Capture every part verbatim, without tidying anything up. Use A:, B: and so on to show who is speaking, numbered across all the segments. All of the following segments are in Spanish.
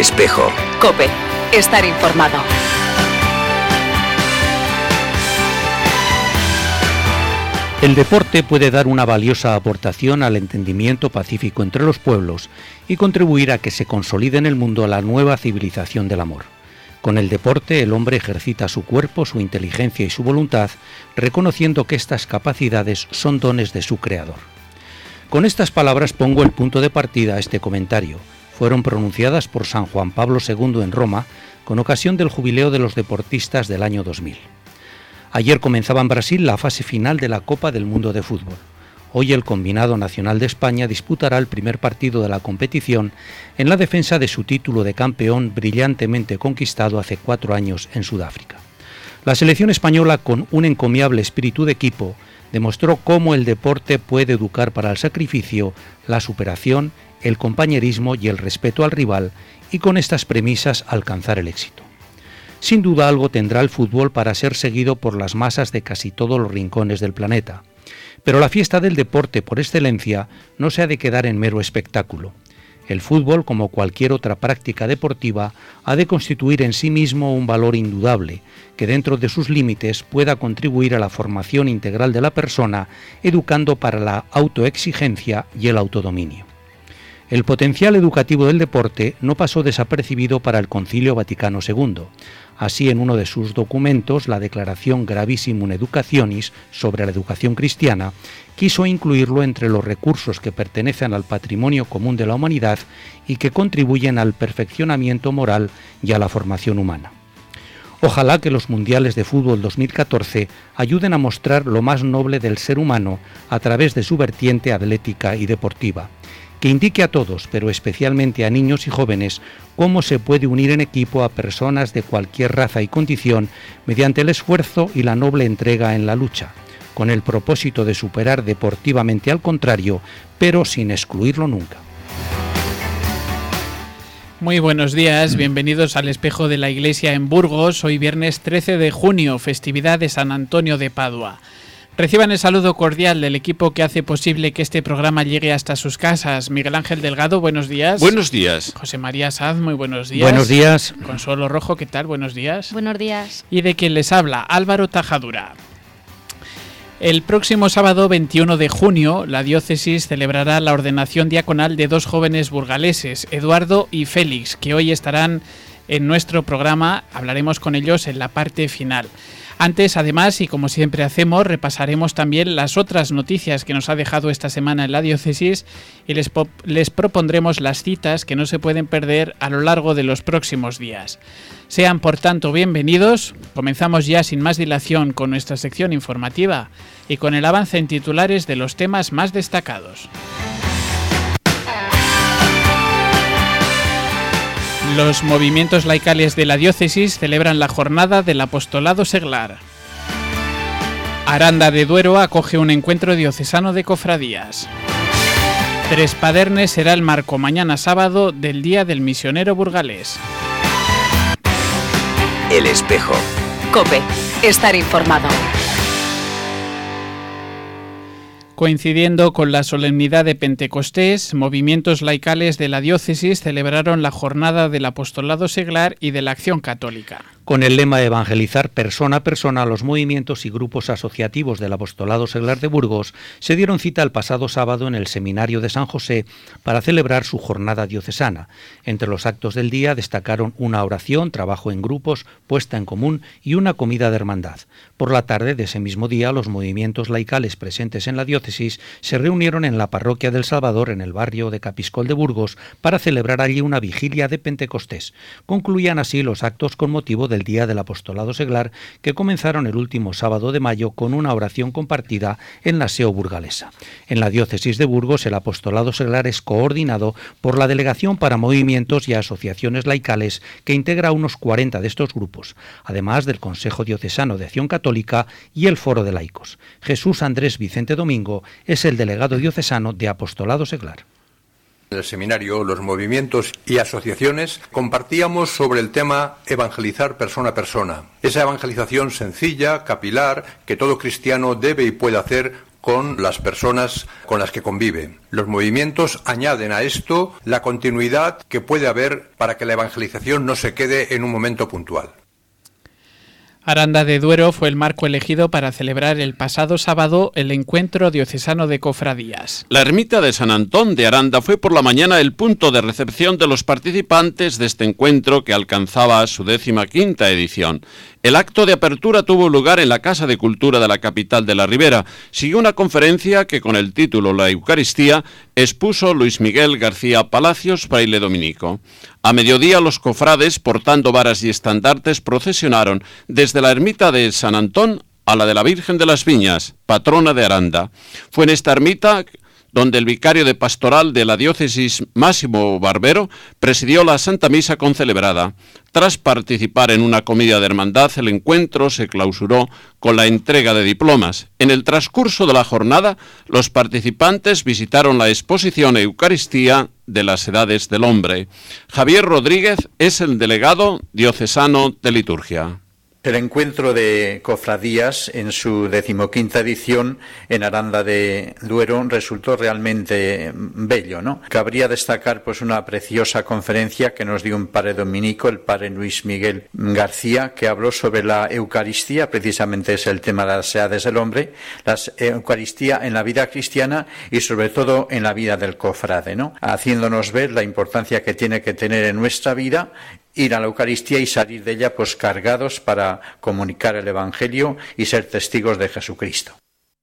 A: Espejo.
B: COPE. Estar informado.
C: El deporte puede dar una valiosa aportación al entendimiento pacífico entre los pueblos y contribuir a que se consolide en el mundo la nueva civilización del amor. Con el deporte, el hombre ejercita su cuerpo, su inteligencia y su voluntad, reconociendo que estas capacidades son dones de su creador. Con estas palabras pongo el punto de partida a este comentario. Fueron pronunciadas por San Juan Pablo segundo en Roma, con ocasión del jubileo de los deportistas del año dos mil. Ayer comenzaba en Brasil la fase final de la Copa del Mundo de Fútbol. Hoy el combinado nacional de España disputará el primer partido de la competición en la defensa de su título de campeón brillantemente conquistado hace cuatro años en Sudáfrica. La selección española, con un encomiable espíritu de equipo, demostró cómo el deporte puede educar para el sacrificio, la superación, el compañerismo y el respeto al rival, y con estas premisas alcanzar el éxito. Sin duda algo tendrá el fútbol para ser seguido por las masas de casi todos los rincones del planeta. Pero la fiesta del deporte por excelencia no se ha de quedar en mero espectáculo. El fútbol, como cualquier otra práctica deportiva, ha de constituir en sí mismo un valor indudable, que dentro de sus límites pueda contribuir a la formación integral de la persona, educando para la autoexigencia y el autodominio. El potencial educativo del deporte no pasó desapercibido para el Concilio Vaticano segundo. Así, en uno de sus documentos, la Declaración Gravissimum Educationis sobre la educación cristiana, quiso incluirlo entre los recursos que pertenecen al patrimonio común de la humanidad y que contribuyen al perfeccionamiento moral y a la formación humana. Ojalá que los Mundiales de Fútbol dos mil catorce ayuden a mostrar lo más noble del ser humano a través de su vertiente atlética y deportiva, que indique a todos, pero especialmente a niños y jóvenes, cómo se puede unir en equipo a personas de cualquier raza y condición mediante el esfuerzo y la noble entrega en la lucha, con el propósito de superar deportivamente al contrario, pero sin excluirlo nunca.
D: Muy buenos días, bienvenidos al Espejo de la Iglesia en Burgos. Hoy viernes trece de junio, festividad de San Antonio de Padua. Reciban el saludo cordial del equipo que hace posible que este programa llegue hasta sus casas. Miguel Ángel Delgado, buenos días.
E: Buenos días.
D: José María Saz, muy buenos días.
C: Buenos días.
D: Consuelo Rojo, ¿qué tal? Buenos días.
F: Buenos días.
D: Y de quien les habla, Álvaro Tajadura. El próximo sábado veintiuno de junio, la diócesis celebrará la ordenación diaconal de dos jóvenes burgaleses, Eduardo y Félix, que hoy estarán en nuestro programa. Hablaremos con ellos en la parte final. Antes, además, y como siempre hacemos, repasaremos también las otras noticias que nos ha dejado esta semana en la diócesis y les, les propondremos las citas que no se pueden perder a lo largo de los próximos días. Sean, por tanto, bienvenidos. Comenzamos ya sin más dilación con nuestra sección informativa y con el avance en titulares de los temas más destacados. Los movimientos laicales de la diócesis celebran la jornada del apostolado seglar. Aranda de Duero acoge un encuentro diocesano de cofradías. Trespadernes será el marco mañana sábado del Día del Misionero Burgalés.
A: El Espejo.
B: COPE. Estar informado.
D: Coincidiendo con la solemnidad de Pentecostés, movimientos laicales de la diócesis celebraron la jornada del apostolado seglar y de la acción católica.
C: Con el lema de evangelizar persona a persona, los movimientos y grupos asociativos del apostolado seglar de Burgos se dieron cita el pasado sábado en el Seminario de San José para celebrar su jornada diocesana. Entre los actos del día destacaron una oración, trabajo en grupos, puesta en común y una comida de hermandad. Por la tarde de ese mismo día, los movimientos laicales presentes en la diócesis se reunieron en la parroquia del Salvador, en el barrio de Capiscol de Burgos, para celebrar allí una vigilia de Pentecostés. Concluían así los actos con motivo del Día del Apostolado Seglar, que comenzaron el último sábado de mayo con una oración compartida en la S E O burgalesa. En la diócesis de Burgos, el Apostolado Seglar es coordinado por la Delegación para Movimientos y Asociaciones Laicales, que integra unos cuarenta de estos grupos, además del Consejo Diocesano de Acción Católica y el Foro de Laicos. Jesús Andrés Vicente Domingo es el delegado diocesano de Apostolado Seglar.
G: En el seminario, los movimientos y asociaciones compartíamos sobre el tema evangelizar persona a persona. Esa evangelización sencilla, capilar, que todo cristiano debe y puede hacer con las personas con las que convive. Los movimientos añaden a esto la continuidad que puede haber para que la evangelización no se quede en un momento puntual.
D: Aranda de Duero fue el marco elegido para celebrar el pasado sábado el encuentro diocesano de cofradías.
A: La ermita de San Antón de Aranda fue por la mañana el punto de recepción de los participantes de este encuentro que alcanzaba su décima quinta edición. El acto de apertura tuvo lugar en la Casa de Cultura de la capital de la Ribera. Siguió una conferencia que con el título La Eucaristía expuso Luis Miguel García Palacios, fraile dominico. A mediodía los cofrades, portando varas y estandartes, procesionaron desde la ermita de San Antón a la de la Virgen de las Viñas, patrona de Aranda. Fue en esta ermita donde el vicario de pastoral de la diócesis, Máximo Barbero, presidió la Santa Misa concelebrada. Tras participar en una comida de hermandad, el encuentro se clausuró con la entrega de diplomas. En el transcurso de la jornada, los participantes visitaron la exposición Eucaristía de las Edades del Hombre. Javier Rodríguez es el delegado diocesano de liturgia.
E: El encuentro de cofradías en su decimoquinta edición en Aranda de Duero resultó realmente bello, ¿no? Cabría destacar pues una preciosa conferencia que nos dio un padre dominico, el padre Luis Miguel García, que habló sobre la Eucaristía, precisamente es el tema de las edades del hombre, la Eucaristía en la vida cristiana y sobre todo en la vida del cofrade, ¿no? Haciéndonos ver la importancia que tiene que tener en nuestra vida ir a la Eucaristía y salir de ella pues cargados para comunicar el Evangelio y ser testigos de Jesucristo.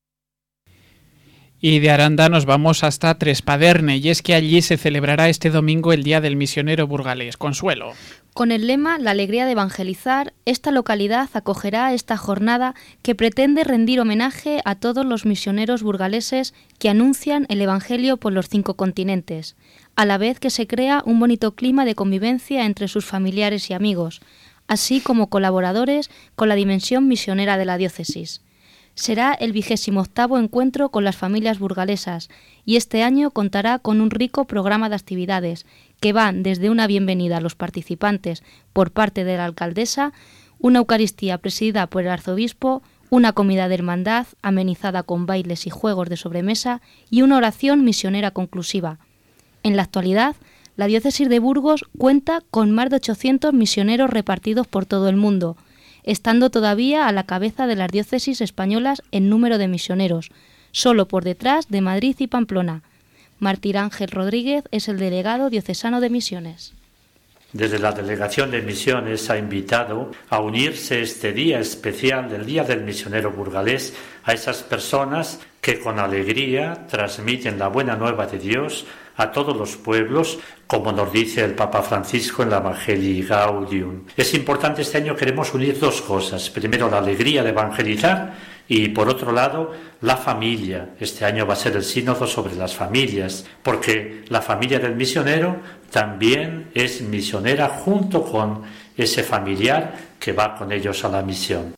D: Y de Aranda nos vamos hasta Trespaderne, y es que allí se celebrará este domingo el Día del Misionero Burgalés. Consuelo.
F: Con el lema La alegría de evangelizar, esta localidad acogerá esta jornada que pretende rendir homenaje a todos los misioneros burgaleses que anuncian el Evangelio por los cinco continentes, a la vez que se crea un bonito clima de convivencia entre sus familiares y amigos, así como colaboradores con la dimensión misionera de la diócesis. Será el vigésimo octavo encuentro con las familias burgalesas y este año contará con un rico programa de actividades que van desde una bienvenida a los participantes por parte de la alcaldesa, una Eucaristía presidida por el arzobispo, una comida de hermandad amenizada con bailes y juegos de sobremesa y una oración misionera conclusiva. En la actualidad, la diócesis de Burgos cuenta con más de ochocientos misioneros repartidos por todo el mundo, estando todavía a la cabeza de las diócesis españolas en número de misioneros, solo por detrás de Madrid y Pamplona. Mártir Ángel Rodríguez es el delegado diocesano de Misiones.
H: Desde la Delegación de Misiones ha invitado a unirse este día especial del Día del Misionero Burgalés a esas personas que con alegría transmiten la buena nueva de Dios a todos los pueblos, como nos dice el Papa Francisco en la Evangelii Gaudium. Es importante, este año queremos unir dos cosas. Primero, la alegría de evangelizar y, por otro lado, la familia. Este año va a ser el sínodo sobre las familias, porque la familia del misionero también es misionera junto con ese familiar que va con ellos a la misión.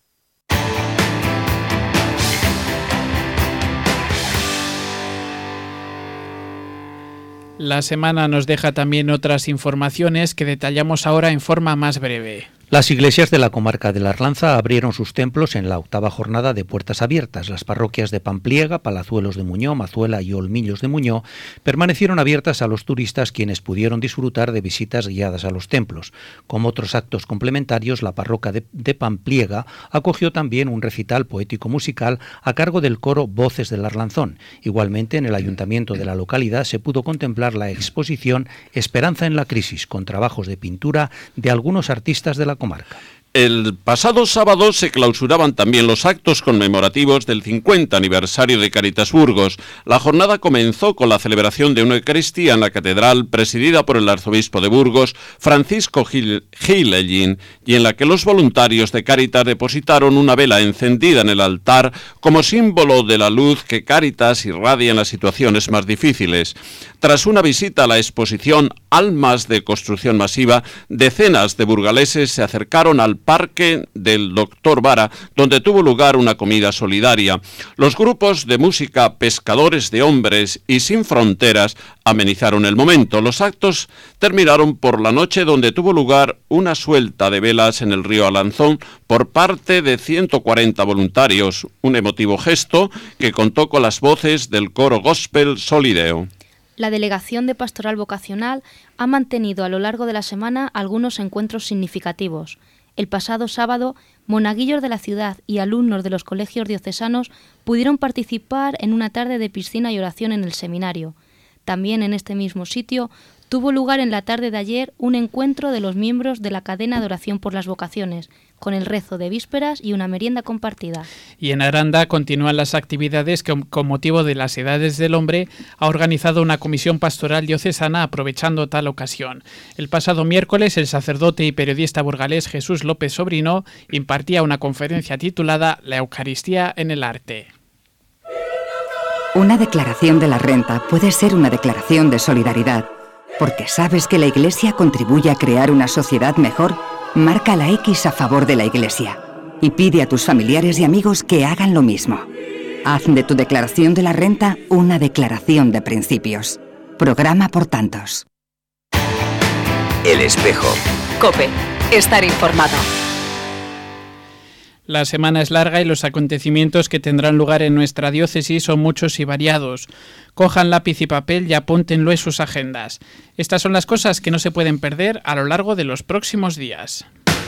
D: La semana nos deja también otras informaciones que detallamos ahora en forma más breve.
C: Las iglesias de la comarca de la Arlanza abrieron sus templos en la octava jornada de Puertas Abiertas. Las parroquias de Pampliega, Palazuelos de Muñó, Mazuela y Olmillos de Muñó permanecieron abiertas a los turistas, quienes pudieron disfrutar de visitas guiadas a los templos. Como otros actos complementarios, la parroquia de, de Pampliega acogió también un recital poético-musical a cargo del coro Voces del Arlanzón. Igualmente, en el ayuntamiento de la localidad se pudo contemplar la exposición Esperanza en la crisis, con trabajos de pintura de algunos artistas de la comarca.
A: El pasado sábado se clausuraban también los actos conmemorativos del cincuenta aniversario de Cáritas Burgos. La jornada comenzó con la celebración de una Eucaristía en la catedral presidida por el arzobispo de Burgos, Francisco Gil, Gilellín, y en la que los voluntarios de Cáritas depositaron una vela encendida en el altar como símbolo de la luz que Cáritas irradia en las situaciones más difíciles. Tras una visita a la exposición Almas de Construcción Masiva, decenas de burgaleses se acercaron al Parque del Doctor Vara, donde tuvo lugar una comida solidaria. Los grupos de música Pescadores de Hombres y Sin Fronteras amenizaron el momento. Los actos terminaron por la noche, donde tuvo lugar una suelta de velas en el río Alanzón por parte de ciento cuarenta voluntarios, un emotivo gesto que contó con las voces del coro gospel Solideo.
F: La Delegación de Pastoral Vocacional ha mantenido a lo largo de la semana algunos encuentros significativos. El pasado sábado, monaguillos de la ciudad y alumnos de los colegios diocesanos pudieron participar en una tarde de piscina y oración en el seminario. También en este mismo sitio tuvo lugar en la tarde de ayer un encuentro de los miembros de la cadena de oración por las vocaciones, con el rezo de vísperas y una merienda compartida.
D: Y en Aranda continúan las actividades que, con motivo de las edades del hombre, ha organizado una comisión pastoral diocesana aprovechando tal ocasión. El pasado miércoles, el sacerdote y periodista burgalés Jesús López Sobrino impartía una conferencia titulada La Eucaristía en el arte.
I: Una declaración de la renta puede ser una declaración de solidaridad, porque sabes que la Iglesia contribuye a crear una sociedad mejor. Marca la X a favor de la Iglesia y pide a tus familiares y amigos que hagan lo mismo. Haz de tu declaración de la renta una declaración de principios. Programa por tantos.
J: El Espejo.
B: COPE. Estar informado.
D: La semana es larga y los acontecimientos que tendrán lugar en nuestra diócesis son muchos y variados. Cojan lápiz y papel y apúntenlo en sus agendas. Estas son las cosas que no se pueden perder a lo largo de los próximos días.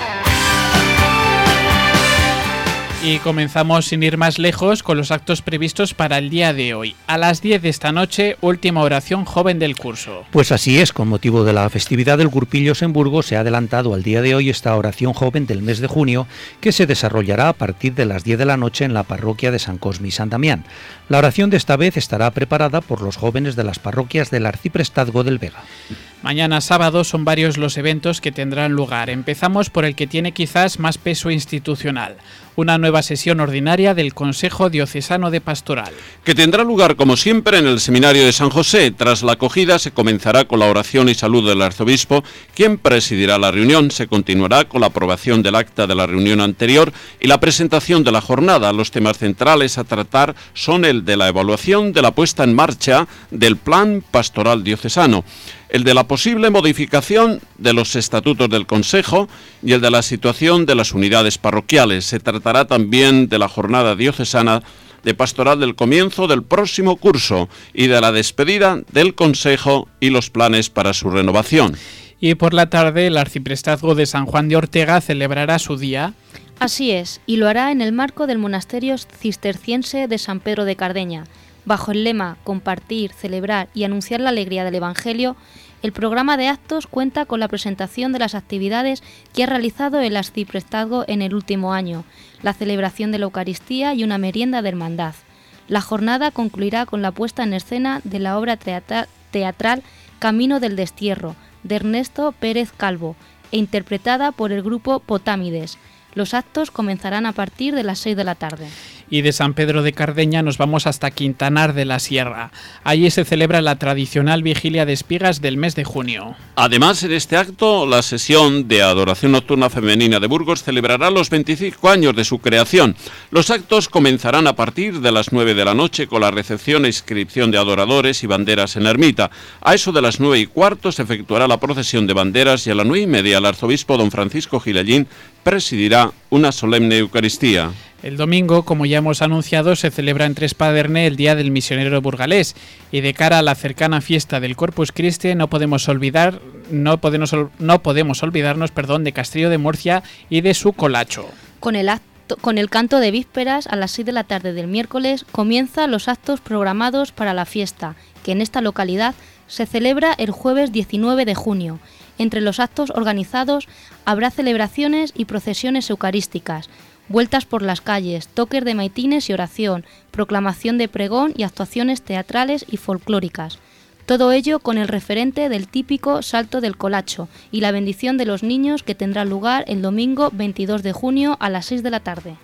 D: Y comenzamos sin ir más lejos con los actos previstos para el día de hoy. A las diez de esta noche, última oración joven del curso.
C: Pues así es, con motivo de la festividad del Gurpillos en Burgos se ha adelantado al día de hoy esta oración joven del mes de junio, que se desarrollará a partir de las diez de la noche en la parroquia de San Cosme y San Damián. La oración de esta vez estará preparada por los jóvenes de las parroquias del Arciprestazgo del Vega.
D: Mañana sábado son varios los eventos que tendrán lugar. Empezamos por el que tiene quizás más peso institucional, una nueva sesión ordinaria del Consejo Diocesano de Pastoral.
A: Que tendrá lugar como siempre en el Seminario de San José. Tras la acogida se comenzará con la oración y salud del arzobispo, quien presidirá la reunión. Se continuará con la aprobación del acta de la reunión anterior y la presentación de la jornada. Los temas centrales a tratar son el de la evaluación de la puesta en marcha del Plan Pastoral Diocesano, el de la posible modificación de los estatutos del Consejo y el de la situación de las unidades parroquiales. Se tratará también de la jornada diocesana de pastoral del comienzo del próximo curso y de la despedida del Consejo y los planes para su renovación.
D: Y por la tarde el Arciprestazgo de San Juan de Ortega celebrará su día.
F: Así es, y lo hará en el marco del Monasterio Cisterciense de San Pedro de Cardeña. Bajo el lema Compartir, celebrar y anunciar la alegría del Evangelio, el programa de actos cuenta con la presentación de las actividades que ha realizado el Arciprestazgo en el último año, la celebración de la Eucaristía y una merienda de hermandad. La jornada concluirá con la puesta en escena de la obra teatra- teatral Camino del Destierro, de Ernesto Pérez Calvo, e interpretada por el grupo Potámides. Los actos comenzarán a partir de las seis de la tarde.
D: Y de San Pedro de Cardeña nos vamos hasta Quintanar de la Sierra. Allí se celebra la tradicional vigilia de espigas del mes de junio.
A: Además, en este acto, la sesión de adoración nocturna femenina de Burgos celebrará los veinticinco años de su creación. Los actos comenzarán a partir de las nueve de la noche con la recepción e inscripción de adoradores y banderas en la ermita. A eso de las nueve y cuarto se efectuará la procesión de banderas y a las nueve y media el arzobispo don Francisco Gilellín presidirá una solemne Eucaristía.
D: El domingo, como ya hemos anunciado, se celebra en Trespaderne el Día del Misionero Burgalés y de cara a la cercana fiesta del Corpus Christi no podemos olvidar, no podemos, no podemos olvidarnos, perdón, de Castillo de Murcia y de su colacho.
F: Con el acto, con el canto de vísperas a las seis de la tarde del miércoles comienzan los actos programados para la fiesta, que en esta localidad se celebra el jueves diecinueve de junio. Entre los actos organizados habrá celebraciones y procesiones eucarísticas, vueltas por las calles, toques de maitines y oración, proclamación de pregón y actuaciones teatrales y folclóricas. Todo ello con el referente del típico salto del colacho y la bendición de los niños que tendrá lugar el domingo veintidós de junio a las seis de la tarde.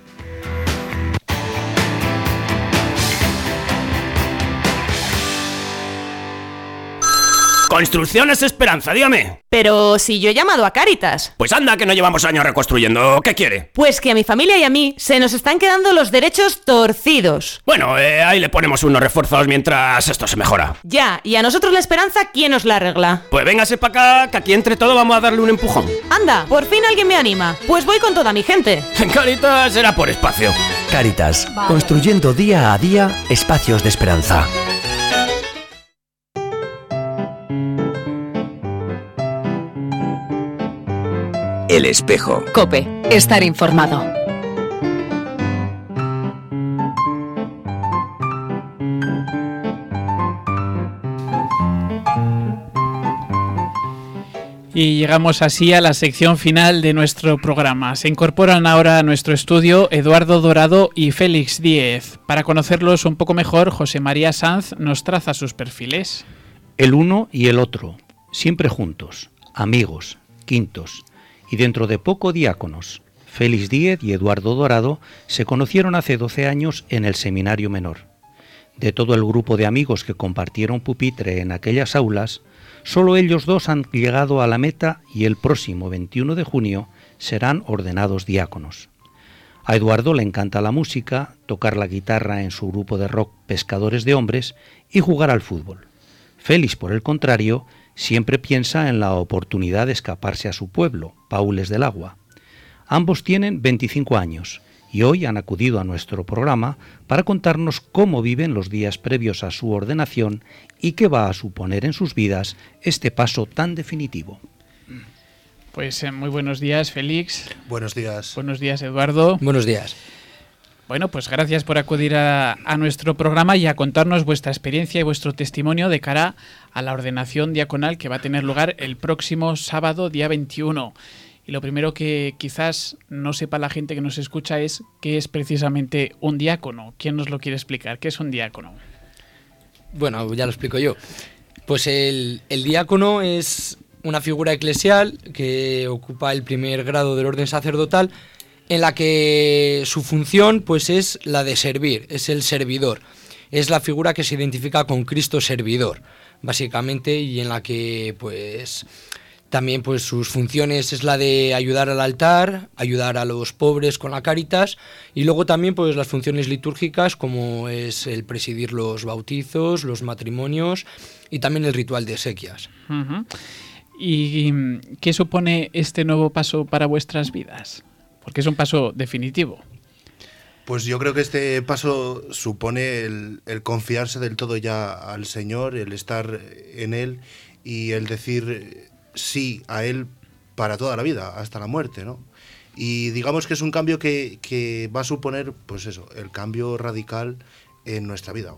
K: Construcciones Esperanza, dígame.
L: Pero si yo he llamado a Cáritas.
K: Pues anda, que no llevamos años reconstruyendo. ¿Qué quiere?
L: Pues que a mi familia y a mí se nos están quedando los derechos torcidos.
K: Bueno, eh, ahí le ponemos unos refuerzos mientras esto se mejora.
L: Ya, y a nosotros la esperanza, ¿quién nos la arregla?
K: Pues véngase para acá, que aquí entre todos vamos a darle un empujón.
L: Anda, por fin alguien me anima. Pues voy con toda mi gente.
K: En Cáritas será por espacio.
M: Cáritas, vale. Construyendo día a día espacios de esperanza.
J: El espejo.
B: COPE. Estar informado.
D: Y llegamos así a la sección final de nuestro programa. Se incorporan ahora a nuestro estudio Eduardo Dorado y Félix Díez. Para conocerlos un poco mejor, José María Sanz nos traza sus perfiles.
C: El uno y el otro, siempre juntos, amigos, quintos. Y dentro de poco diáconos. Félix Díez y Eduardo Dorado se conocieron hace doce años en el Seminario Menor. De todo el grupo de amigos que compartieron pupitre en aquellas aulas, solo ellos dos han llegado a la meta y el próximo veintiuno de junio serán ordenados diáconos. A Eduardo le encanta la música, tocar la guitarra en su grupo de rock Pescadores de Hombres y jugar al fútbol. Félix, por el contrario, siempre piensa en la oportunidad de escaparse a su pueblo, Paules del Agua. Ambos tienen veinticinco años y hoy han acudido a nuestro programa para contarnos cómo viven los días previos a su ordenación y qué va a suponer en sus vidas este paso tan definitivo.
D: Pues eh, muy buenos días, Félix.
N: Buenos días.
D: Buenos días, Eduardo.
N: Buenos días.
D: Bueno, pues gracias por acudir a, a nuestro programa y a contarnos vuestra experiencia y vuestro testimonio de cara a la ordenación diaconal que va a tener lugar el próximo sábado, día veintiuno. Y lo primero que quizás no sepa la gente que nos escucha es qué es precisamente un diácono. ¿Quién nos lo quiere explicar? ¿Qué es un diácono?
N: Bueno, ya lo explico yo. Pues el, el diácono es una figura eclesial que ocupa el primer grado del orden sacerdotal, en la que su función pues es la de servir, es el servidor. Es la figura que se identifica con Cristo servidor, básicamente, y en la que pues también pues sus funciones es la de ayudar al altar, ayudar a los pobres con la Cáritas, y luego también pues las funciones litúrgicas como es el presidir los bautizos, los matrimonios y también el ritual de exequias.
D: Uh-huh. ¿Y qué supone este nuevo paso para vuestras vidas? Porque es un paso definitivo.
N: Pues yo creo que este paso supone el, el confiarse del todo ya al Señor, el estar en Él y el decir sí a Él para toda la vida, hasta la muerte, ¿no? Y digamos que es un cambio que, que va a suponer, pues eso, el cambio radical en nuestra vida.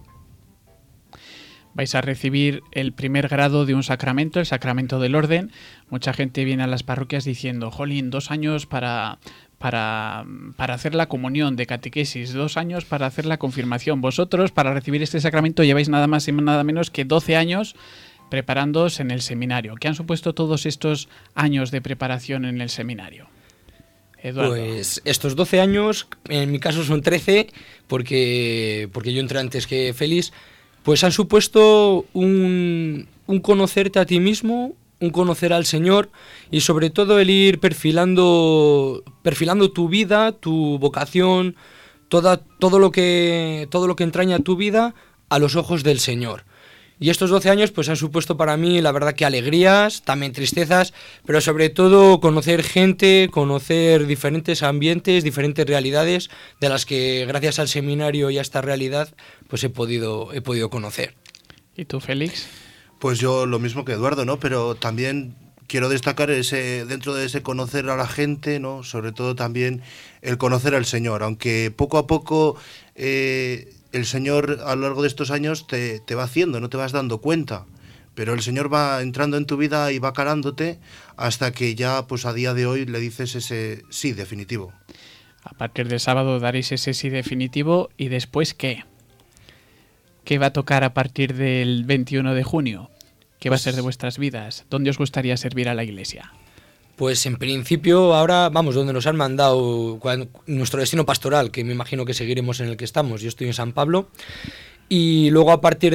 D: Vais a recibir el primer grado de un sacramento, el sacramento del orden. Mucha gente viene a las parroquias diciendo, jolín, dos años para, para, para hacer la comunión de catequesis, dos años para hacer la confirmación. Vosotros, para recibir este sacramento, lleváis nada más y nada menos que doce años preparándoos en el seminario. ¿Qué han supuesto todos estos años de preparación en el seminario? Eduardo.
N: Pues estos doce años, en mi caso son trece, porque, porque yo entré antes que Félix. Pues han supuesto un, un conocerte a ti mismo, un conocer al Señor y sobre todo el ir perfilando, perfilando tu vida, tu vocación, toda, todo, lo que, todo lo que entraña tu vida a los ojos del Señor. Y estos doce años pues han supuesto para mí, la verdad, que alegrías, también tristezas, pero sobre todo conocer gente, conocer diferentes ambientes, diferentes realidades, de las que gracias al seminario y a esta realidad pues he podido, he podido conocer.
D: ¿Y tú, Félix?
N: Pues yo lo mismo que Eduardo, ¿no? Pero también quiero destacar ese, dentro de ese conocer a la gente, ¿no? Sobre todo también el conocer al Señor, aunque poco a poco eh, el Señor a lo largo de estos años te, te va haciendo, no te vas dando cuenta, pero el Señor va entrando en tu vida y va calándote hasta que ya pues a día de hoy le dices ese sí definitivo.
D: A partir del sábado daréis ese sí definitivo y después ¿qué? ¿Qué va a tocar a partir del veintiuno de junio? ¿Qué va a ser de vuestras vidas? ¿Dónde os gustaría servir a la Iglesia?
N: Pues en principio ahora vamos donde nos han mandado cuando, nuestro destino pastoral, que me imagino que seguiremos en el que estamos. Yo estoy en San Pablo Y luego a partir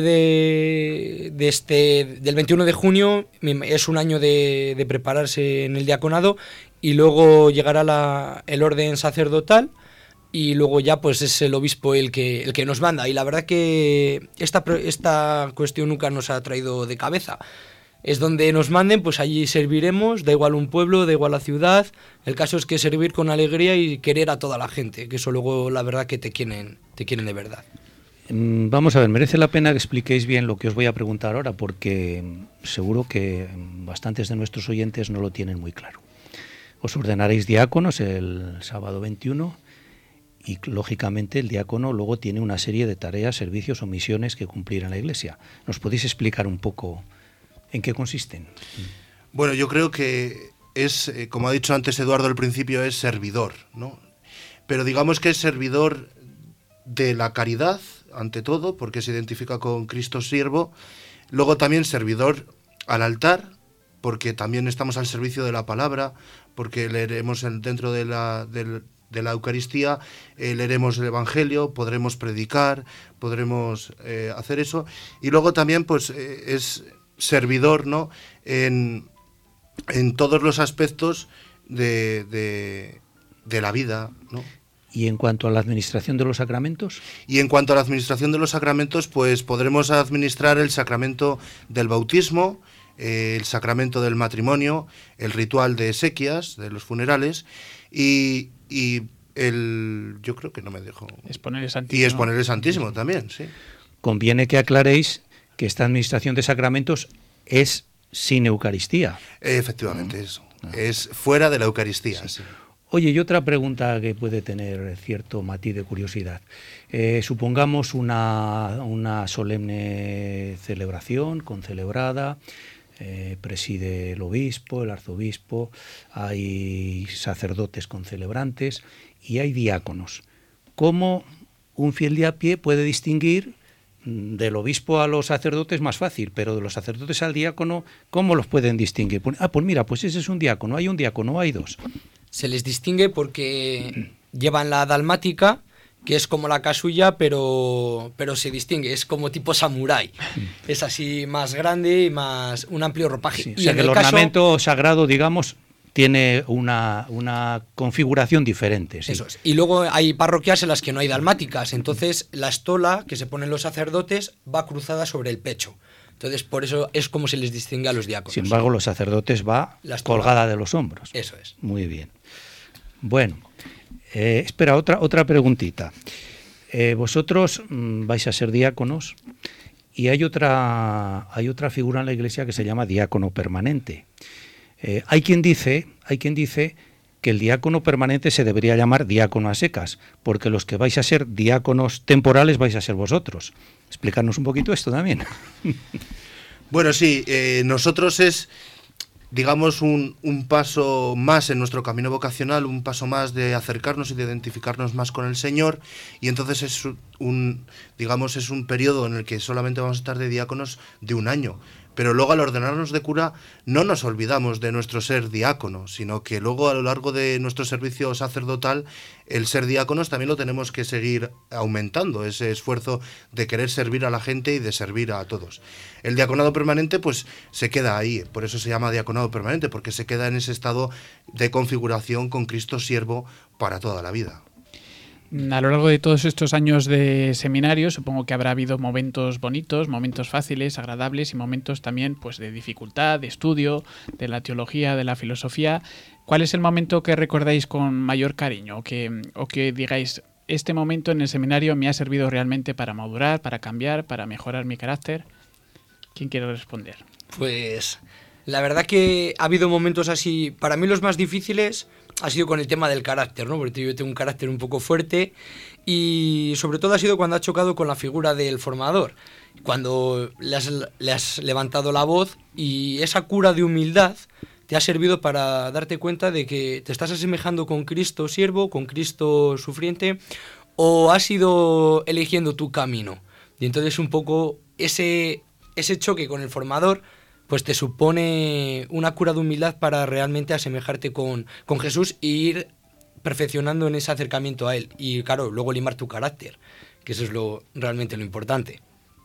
N: de, de este del veintiuno de junio es un año de, de prepararse en el diaconado y luego llegará la, el orden sacerdotal y luego ya pues es el obispo el que, el que nos manda. Y la verdad que esta, esta cuestión nunca nos ha traído de cabeza. Es donde nos manden, pues allí serviremos, da igual un pueblo, da igual la ciudad. El caso es que servir con alegría y querer a toda la gente, que eso luego la verdad que te quieren, te quieren de verdad.
C: Vamos a ver, merece la pena que expliquéis bien lo que os voy a preguntar ahora, porque seguro que bastantes de nuestros oyentes no lo tienen muy claro. Os ordenaréis diáconos el sábado veintiuno y, lógicamente, el diácono luego tiene una serie de tareas, servicios o misiones que cumplir en la Iglesia. ¿Nos podéis explicar un poco en qué consisten?
O: Bueno, yo creo que es, eh, como ha dicho antes Eduardo al principio, es servidor, ¿no? Pero digamos que es servidor de la caridad, ante todo, porque se identifica con Cristo siervo. Luego también servidor al altar, porque también estamos al servicio de la palabra, porque leeremos en, dentro de la, de, de la Eucaristía, eh, leeremos el Evangelio, podremos predicar, podremos eh, hacer eso. Y luego también pues eh, es servidor, ¿no?, en, en todos los aspectos de, de, de la vida, ¿no?
C: ¿Y en cuanto a la administración de los sacramentos?
O: Y en cuanto a la administración de los sacramentos, pues podremos administrar el sacramento del bautismo, eh, el sacramento del matrimonio, el ritual de exequias, de los funerales, y, y el... yo creo que no me dejo...
D: Exponer el Santísimo.
O: Y exponer el Santísimo también, sí.
C: Conviene que aclaréis que esta administración de sacramentos es sin Eucaristía.
O: Efectivamente, eso. Ah. Es fuera de la Eucaristía, sí. sí.
C: Oye, y otra pregunta que puede tener cierto matiz de curiosidad. Eh, supongamos una, una solemne celebración concelebrada, eh, preside el obispo, el arzobispo, hay sacerdotes concelebrantes y hay diáconos. ¿Cómo un fiel de a pie puede distinguir del obispo a los sacerdotes? Más fácil, pero de los sacerdotes al diácono, ¿cómo los pueden distinguir? Ah, pues mira, pues ese es un diácono, hay un diácono, hay dos.
N: Se les distingue porque llevan la dalmática, que es como la casulla, pero, pero se distingue, es como tipo samurái. Es así más grande y más un amplio ropaje.
C: Sí, o
N: y
C: sea
N: en
C: que el,
N: el
C: ornamento
N: caso,
C: sagrado, digamos, tiene una, una configuración diferente. Sí.
N: Eso es. Y luego hay parroquias en las que no hay dalmáticas, entonces la estola que se ponen los sacerdotes va cruzada sobre el pecho. Entonces, por eso es como se les distingue a los diáconos.
C: Sin embargo, los sacerdotes va colgada de los hombros.
N: Eso es.
C: Muy bien. Bueno, eh, espera, otra, otra preguntita. Eh, vosotros mmm, vais a ser diáconos y hay otra, hay otra figura en la Iglesia que se llama diácono permanente. Eh, hay quien dice, hay quien dice que el diácono permanente se debería llamar diácono a secas, porque los que vais a ser diáconos temporales vais a ser vosotros. Explicarnos un poquito esto también.
O: Bueno, sí, eh, nosotros es, digamos, un, un paso más en nuestro camino vocacional, un paso más de acercarnos y de identificarnos más con el Señor, y entonces es un, digamos, es un periodo en el que solamente vamos a estar de diáconos de un año. Pero luego al ordenarnos de cura no nos olvidamos de nuestro ser diácono, sino que luego a lo largo de nuestro servicio sacerdotal el ser diáconos también lo tenemos que seguir aumentando, ese esfuerzo de querer servir a la gente y de servir a todos. El diaconado permanente pues se queda ahí, por eso se llama diaconado permanente, porque se queda en ese estado de configuración con Cristo siervo para toda la vida.
D: A lo largo de todos estos años de seminario, supongo que habrá habido momentos bonitos, momentos fáciles, agradables y momentos también pues de dificultad, de estudio, de la teología, de la filosofía. ¿Cuál es el momento que recordáis con mayor cariño o que, o que digáis, este momento en el seminario me ha servido realmente para madurar, para cambiar, para mejorar mi carácter? ¿Quién quiere responder?
N: Pues la verdad que ha habido momentos así, para mí los más difíciles ha sido con el tema del carácter, ¿no? Porque yo tengo un carácter un poco fuerte y sobre todo ha sido cuando ha chocado con la figura del formador, cuando le has, le has levantado la voz y esa cura de humildad te ha servido para darte cuenta de que te estás asemejando con Cristo siervo, con Cristo sufriente, o has ido eligiendo tu camino. Y entonces un poco ese, ese choque con el formador pues te supone una cura de humildad para realmente asemejarte con, con Jesús e ir perfeccionando en ese acercamiento a Él. Y claro, luego limar tu carácter, que eso es lo realmente lo importante.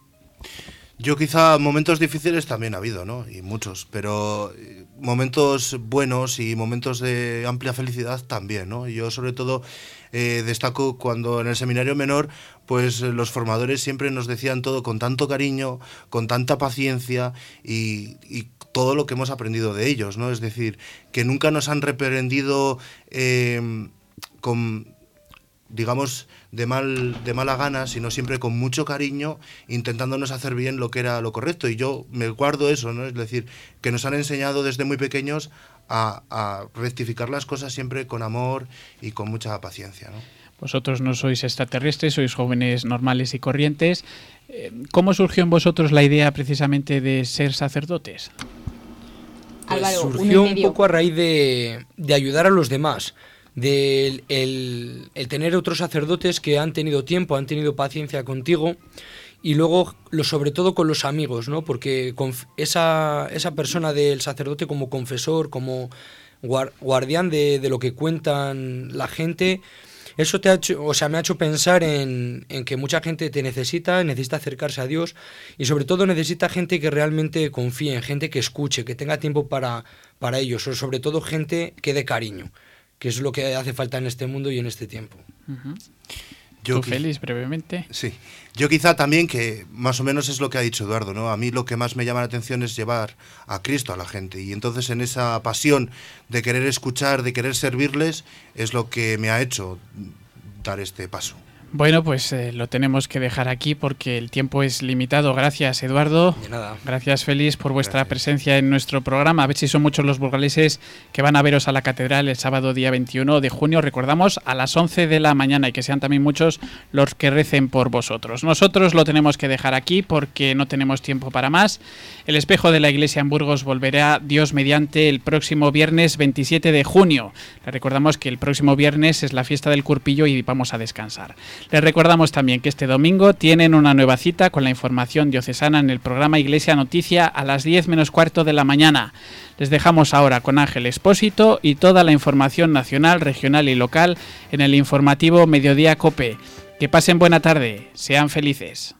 O: Yo quizá momentos difíciles también ha habido, ¿no? Y muchos, pero momentos buenos y momentos de amplia felicidad también, ¿no? Yo sobre todo eh, destaco cuando en el seminario menor, pues los formadores siempre nos decían todo con tanto cariño, con tanta paciencia y, y todo lo que hemos aprendido de ellos, ¿no? Es decir, que nunca nos han reprendido eh, con... digamos, de mal de mala gana, sino siempre con mucho cariño, intentándonos hacer bien lo que era lo correcto. Y yo me guardo eso, ¿no? Es decir, que nos han enseñado desde muy pequeños a, a rectificar las cosas siempre con amor y con mucha paciencia, ¿no?
D: Vosotros no sois extraterrestres, sois jóvenes normales y corrientes. ¿Cómo surgió en vosotros la idea precisamente de ser sacerdotes?
N: Pues
L: Álvaro,
N: surgió
L: un,
N: un poco a raíz de, de ayudar a los demás. Del el, el tener otros sacerdotes que han tenido tiempo, han tenido paciencia contigo, y luego lo, sobre todo con los amigos, ¿no? Porque conf, esa, esa persona del sacerdote como confesor, como guar, guardián de, de lo que cuentan la gente, eso te ha hecho, o sea, me ha hecho pensar en, en que mucha gente te necesita, necesita acercarse a Dios, y sobre todo necesita gente que realmente confíe, en gente que escuche, que tenga tiempo para, para ellos, o sobre todo gente que dé cariño, que es lo que hace falta en este mundo y en este tiempo.
D: Uh-huh.
O: Yo
D: ¿Tú, Félix, brevemente?
O: Sí. Yo quizá también, que más o menos es lo que ha dicho Eduardo, ¿no? A mí lo que más me llama la atención es llevar a Cristo a la gente. Y entonces en esa pasión de querer escuchar, de querer servirles, es lo que me ha hecho dar este paso.
D: Bueno, pues eh, lo tenemos que dejar aquí porque el tiempo es limitado. Gracias, Eduardo.
N: De nada.
D: Gracias, Félix, por vuestra Gracias. presencia en nuestro programa. A ver si son muchos los burgaleses que van a veros a la catedral el sábado día veintiuno de junio. Recordamos, a las once de la mañana, y que sean también muchos los que recen por vosotros. Nosotros lo tenemos que dejar aquí porque no tenemos tiempo para más. El espejo de la Iglesia en Burgos volverá, Dios mediante, el próximo viernes veintisiete de junio. Le recordamos que el próximo viernes es la fiesta del Curpillo y vamos a descansar. Les recordamos también que este domingo tienen una nueva cita con la información diocesana en el programa Iglesia Noticia a las diez menos cuarto de la mañana. Les dejamos ahora con Ángel Expósito y toda la información nacional, regional y local en el informativo Mediodía COPE. Que pasen buena tarde, sean felices.